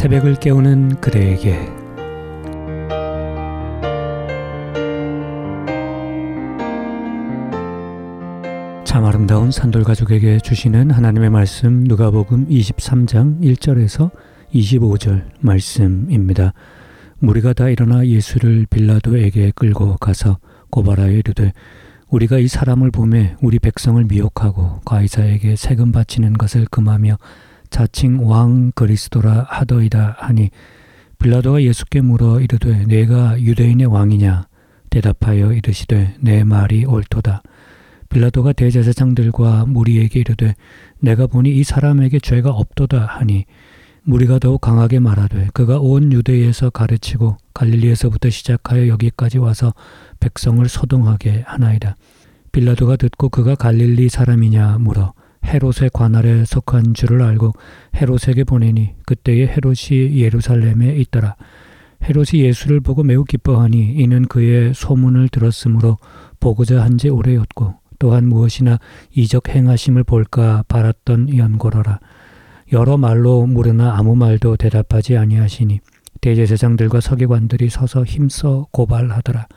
새벽을 깨우는 그대에게 참 아름다운 산돌가족에게 주시는 하나님의 말씀 누가복음 23장 1절에서 25절 말씀입니다. 무리가 다 일어나 예수를 빌라도에게 끌고 가서 고발하여 이르되 우리가 이 사람을 보매 우리 백성을 미혹하고 가이사에게 세금 바치는 것을 금하며 자칭 왕 그리스도라 하더이다 하니 빌라도가 예수께 물어 이르되 내가 유대인의 왕이냐 대답하여 이르시되 내 말이 옳도다. 빌라도가 대제사장들과 무리에게 이르되 내가 보니 이 사람에게 죄가 없도다 하니 무리가 더욱 강하게 말하되 그가 온 유대에서 가르치고 갈릴리에서부터 시작하여 여기까지 와서 백성을 소동하게 하나이다. 빌라도가 듣고 그가 갈릴리 사람이냐 물어 헤롯의 관할에 속한 줄을 알고 헤롯에게 보내니 그때에 헤롯이 예루살렘에 있더라. 헤롯이 예수를 보고 매우 기뻐하니 이는 그의 소문을 들었으므로 보고자 한 지 오래였고 또한 무엇이나 이적 행하심을 볼까 바랐던 연고로라. 여러 말로 물으나 아무 말도 대답하지 아니하시니 대제사장들과 서기관들이 서서 힘써 고발하더라.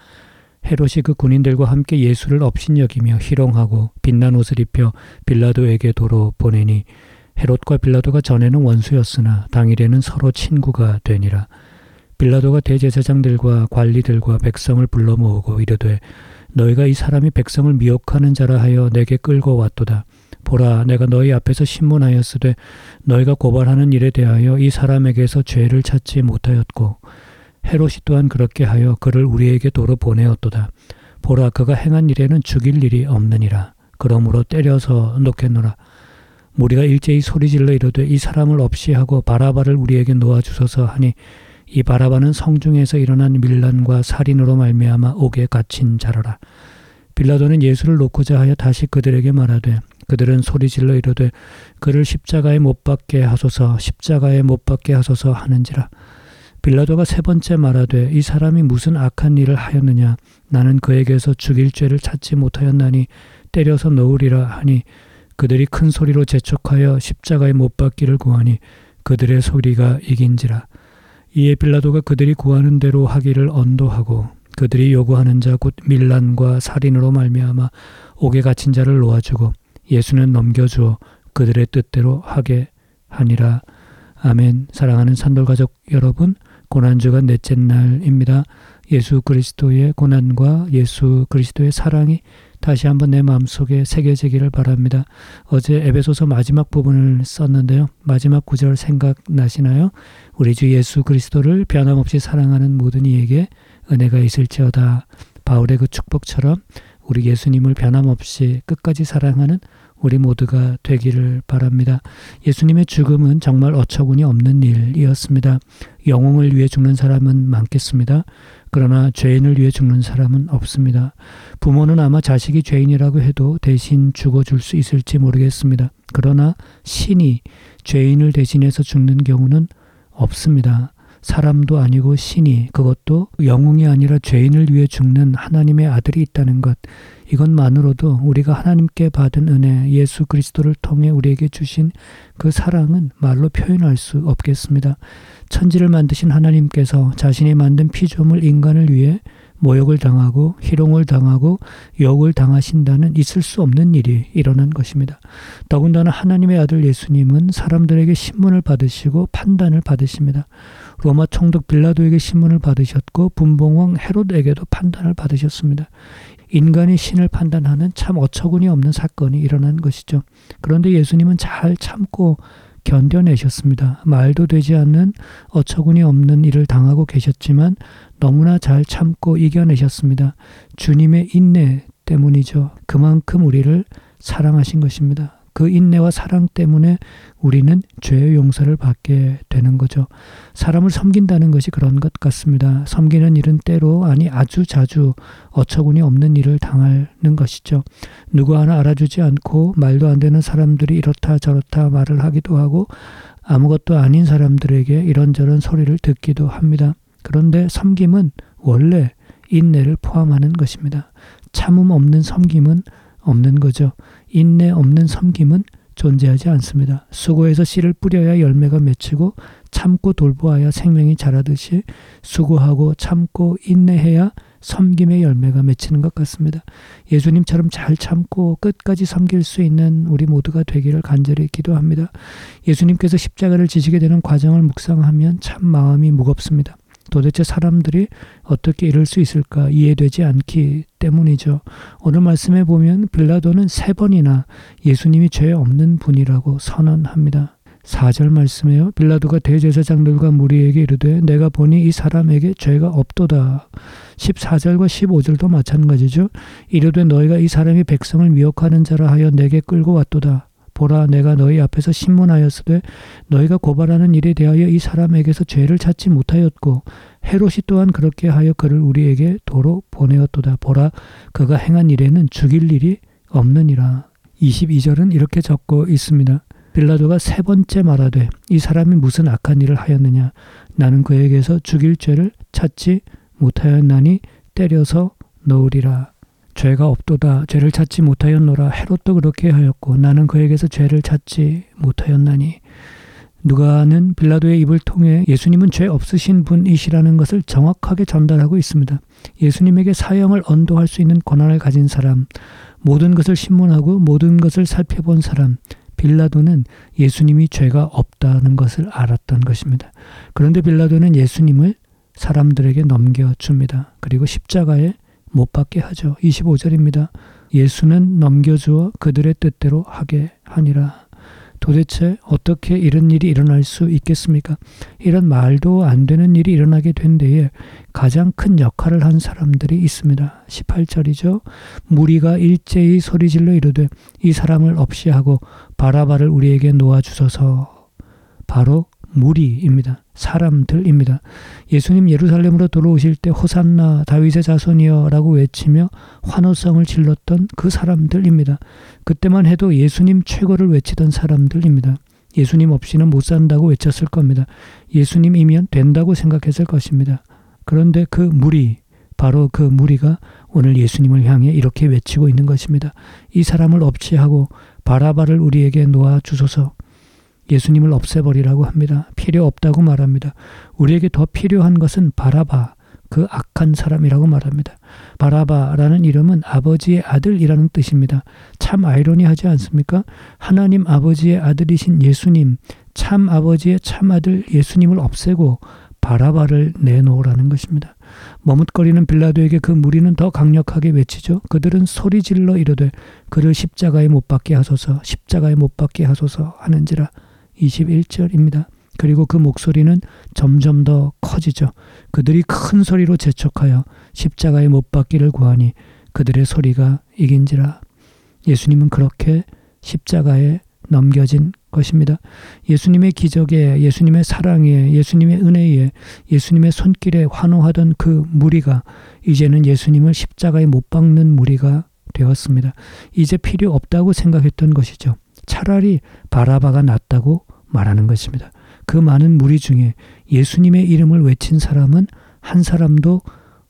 헤롯이 그 군인들과 함께 예수를 업신여기며 희롱하고 빛난 옷을 입혀 빌라도에게 도로 보내니 헤롯과 빌라도가 전에는 원수였으나 당일에는 서로 친구가 되니라. 빌라도가 대제사장들과 관리들과 백성을 불러 모으고 이르되 너희가 이 사람이 백성을 미혹하는 자라 하여 내게 끌고 왔도다. 보라, 내가 너희 앞에서 신문하였으되 너희가 고발하는 일에 대하여 이 사람에게서 죄를 찾지 못하였고 헤롯이 또한 그렇게 하여 그를 우리에게 도로 보내었도다. 보라, 그가 행한 일에는 죽일 일이 없느니라. 그러므로 때려서 놓겠노라. 무리가 일제히 소리질러 이르되 이 사람을 없이 하고 바라바를 우리에게 놓아주소서 하니 이 바라바는 성중에서 일어난 밀란과 살인으로 말미암아 옥에 갇힌 자라라. 빌라도는 예수를 놓고자 하여 다시 그들에게 말하되 그들은 소리질러 이르되 그를 십자가에 못 박게 하소서 십자가에 못 박게 하소서 하는지라. 빌라도가 세 번째 말하되 이 사람이 무슨 악한 일을 하였느냐 나는 그에게서 죽일 죄를 찾지 못하였나니 때려서 놓으리라 하니 그들이 큰 소리로 재촉하여 십자가에 못 박기를 구하니 그들의 소리가 이긴지라. 이에 빌라도가 그들이 구하는 대로 하기를 언도하고 그들이 요구하는 자 곧 밀란과 살인으로 말미암아 옥에 갇힌 자를 놓아주고 예수는 넘겨주어 그들의 뜻대로 하게 하니라. 아멘. 사랑하는 산돌가족 여러분, 고난주간 넷째 날입니다. 예수 그리스도의 고난과 예수 그리스도의 사랑이 다시 한번 내 마음속에 새겨지기를 바랍니다. 어제 에베소서 마지막 부분을 썼는데요. 마지막 구절 생각나시나요? 우리 주 예수 그리스도를 변함없이 사랑하는 모든 이에게 은혜가 있을지어다. 바울의 그 축복처럼 우리 예수님을 변함없이 끝까지 사랑하는 우리 모두가 되기를 바랍니다. 예수님의 죽음은 정말 어처구니 없는 일이었습니다. 영웅을 위해 죽는 사람은 많겠습니다. 그러나 죄인을 위해 죽는 사람은 없습니다. 부모는 아마 자식이 죄인이라고 해도 대신 죽어줄 수 있을지 모르겠습니다. 그러나 신이 죄인을 대신해서 죽는 경우는 없습니다. 사람도 아니고 신이, 그것도 영웅이 아니라 죄인을 위해 죽는 하나님의 아들이 있다는 것, 이것만으로도 우리가 하나님께 받은 은혜, 예수 그리스도를 통해 우리에게 주신 그 사랑은 말로 표현할 수 없겠습니다. 천지를 만드신 하나님께서 자신이 만든 피조물 인간을 위해 모욕을 당하고 희롱을 당하고 욕을 당하신다는 있을 수 없는 일이 일어난 것입니다. 더군다나 하나님의 아들 예수님은 사람들에게 신문을 받으시고 판단을 받으십니다. 로마 총독 빌라도에게 신문을 받으셨고 분봉왕 헤롯에게도 판단을 받으셨습니다. 인간이 신을 판단하는 참 어처구니 없는 사건이 일어난 것이죠. 그런데 예수님은 잘 참고 견뎌내셨습니다. 말도 되지 않는 어처구니 없는 일을 당하고 계셨지만 너무나 잘 참고 이겨내셨습니다. 주님의 인내 때문이죠. 그만큼 우리를 사랑하신 것입니다. 그 인내와 사랑 때문에 우리는 죄의 용서를 받게 되는 거죠. 사람을 섬긴다는 것이 그런 것 같습니다. 섬기는 일은 때로, 아니 아주 자주 어처구니 없는 일을 당하는 것이죠. 누구 하나 알아주지 않고 말도 안 되는 사람들이 이렇다 저렇다 말을 하기도 하고 아무것도 아닌 사람들에게 이런저런 소리를 듣기도 합니다. 그런데 섬김은 원래 인내를 포함하는 것입니다. 참음 없는 섬김은 없는 거죠. 인내 없는 섬김은 존재하지 않습니다. 수고해서 씨를 뿌려야 열매가 맺히고 참고 돌보아야 생명이 자라듯이 수고하고 참고 인내해야 섬김의 열매가 맺히는 것 같습니다. 예수님처럼 잘 참고 끝까지 섬길 수 있는 우리 모두가 되기를 간절히 기도합니다. 예수님께서 십자가를 지시게 되는 과정을 묵상하면 참 마음이 무겁습니다. 도대체 사람들이 어떻게 이럴 수 있을까 이해되지 않기 때문이죠. 오늘 말씀에 보면 빌라도는 3번이나 예수님이 죄 없는 분이라고 선언합니다. 4절 말씀에요. 빌라도가 대제사장들과 무리에게 이르되 내가 보니 이 사람에게 죄가 없도다. 14절과 15절도 마찬가지죠. 이르되 너희가 이 사람이 백성을 미혹하는 자라 하여 내게 끌고 왔도다. 보라 내가 너희 앞에서 신문하였으되 너희가 고발하는 일에 대하여 이 사람에게서 죄를 찾지 못하였고 헤롯이 또한 그렇게 하여 그를 우리에게 도로 보내었도다. 보라 그가 행한 일에는 죽일 일이 없느니라. 22절은 이렇게 적고 있습니다. 빌라도가 3번째 말하되 이 사람이 무슨 악한 일을 하였느냐 나는 그에게서 죽일 죄를 찾지 못하였나니 때려서 넣으리라. 죄가 없도다. 죄를 찾지 못하였노라. 헤롯도 그렇게 하였고 나는 그에게서 죄를 찾지 못하였나니. 누가는 빌라도의 입을 통해 예수님은 죄 없으신 분이시라는 것을 정확하게 전달하고 있습니다. 예수님에게 사형을 언도할 수 있는 권한을 가진 사람, 모든 것을 신문하고 모든 것을 살펴본 사람, 빌라도는 예수님이 죄가 없다는 것을 알았던 것입니다. 그런데 빌라도는 예수님을 사람들에게 넘겨줍니다. 그리고 십자가에 못 박게 하죠. 25절입니다. 예수는 넘겨주어 그들의 뜻대로 하게 하니라. 도대체 어떻게 이런 일이 일어날 수 있겠습니까? 이런 말도 안 되는 일이 일어나게 된 데에 가장 큰 역할을 한 사람들이 있습니다. 18절이죠. 무리가 일제히 소리질러 이르되 이 사람을 없이 하고 바라바를 우리에게 놓아주소서. 바로 무리입니다. 사람들입니다. 예수님 예루살렘으로 들어오실 때 호산나 다윗의 자손이여 라고 외치며 환호성을 질렀던 그 사람들입니다. 그때만 해도 예수님 최고를 외치던 사람들입니다. 예수님 없이는 못 산다고 외쳤을 겁니다. 예수님이면 된다고 생각했을 것입니다. 그런데 그 무리, 바로 그 무리가 오늘 예수님을 향해 이렇게 외치고 있는 것입니다. 이 사람을 없이 하고 바라바를 우리에게 놓아 주소서. 예수님을 없애버리라고 합니다. 필요 없다고 말합니다. 우리에게 더 필요한 것은 바라바, 그 악한 사람이라고 말합니다. 바라바라는 이름은 아버지의 아들이라는 뜻입니다. 참 아이러니하지 않습니까? 하나님 아버지의 아들이신 예수님, 참 아버지의 참 아들 예수님을 없애고 바라바를 내놓으라는 것입니다. 머뭇거리는 빌라도에게 그 무리는 더 강력하게 외치죠. 그들은 소리질러 이르되 그를 십자가에 못 박게 하소서, 십자가에 못 박게 하소서 하는지라. 21절입니다. 그리고 그 목소리는 점점 더 커지죠. 그들이 큰 소리로 재촉하여 십자가에 못 박기를 구하니 그들의 소리가 이긴지라. 예수님은 그렇게 십자가에 넘겨진 것입니다. 예수님의 기적에, 예수님의 사랑에, 예수님의 은혜에, 예수님의 손길에 환호하던 그 무리가 이제는 예수님을 십자가에 못 박는 무리가 되었습니다. 이제 필요 없다고 생각했던 것이죠. 차라리 바라바가 낫다고 말하는 것입니다. 그 많은 무리 중에 예수님의 이름을 외친 사람은 한 사람도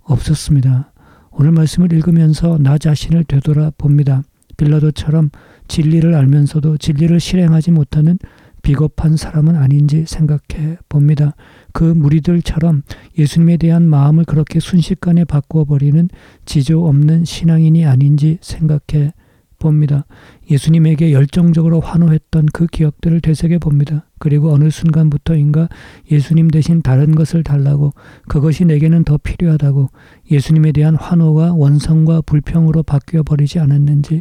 없었습니다. 오늘 말씀을 읽으면서 나 자신을 되돌아봅니다. 빌라도처럼 진리를 알면서도 진리를 실행하지 못하는 비겁한 사람은 아닌지 생각해 봅니다. 그 무리들처럼 예수님에 대한 마음을 그렇게 순식간에 바꾸어버리는 지조 없는 신앙인이 아닌지 생각해 봅니다. 예수님에게 열정적으로 환호했던 그 기억들을 되새겨 봅니다. 그리고 어느 순간부터인가 예수님 대신 다른 것을 달라고, 그것이 내게는 더 필요하다고 예수님에 대한 환호가 원성과 불평으로 바뀌어 버리지 않았는지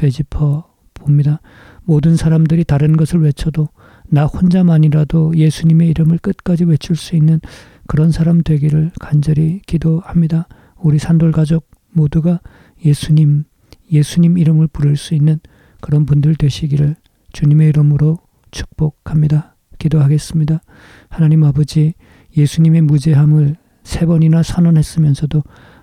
되짚어 봅니다. 모든 사람들이 다른 것을 외쳐도 나 혼자만이라도 예수님의 이름을 끝까지 외칠 수 있는 그런 사람 되기를 간절히 기도합니다. 우리 산돌가족 모두가 예수님 이름을 부를 수 있는 그런 분들 되시기를 주님의 이름으로 축복합니다. 기도하겠습니다. 하나님 아버지, 예수님의 무죄함을 3번이나 선언했으면서도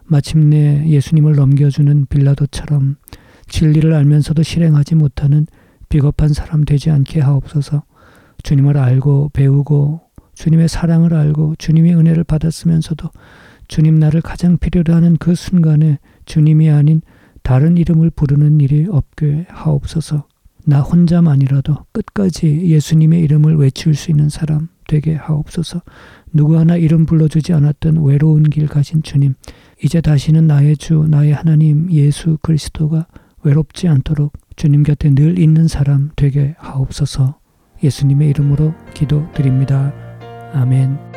마침내 예수님을 넘겨주는 빌라도처럼 진리를 알면서도 실행하지 못하는 비겁한 사람 되지 않게 하옵소서. 주님을 알고 배우고 주님의 사랑을 알고 주님의 은혜를 받았으면서도 주님 나를 가장 필요로 하는 그 순간에 주님이 아닌 다른 이름을 부르는 일이 없게 하옵소서. 나 혼자만이라도 끝까지 예수님의 이름을 외칠 수 있는 사람 되게 하옵소서. 누구 하나 이름 불러주지 않았던 외로운 길 가신 주님, 이제 다시는 나의 주, 나의 하나님 예수 그리스도가 외롭지 않도록 주님 곁에 늘 있는 사람 되게 하옵소서. 예수님의 이름으로 기도드립니다. 아멘.